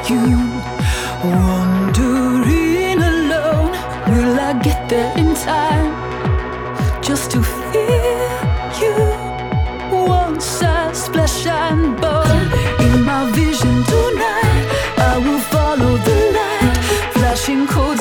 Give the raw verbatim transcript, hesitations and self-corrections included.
you. Wandering alone, will I get there in time? Just to feel you. Once I splash and burn in my vision tonight, I will follow the light, flashing cold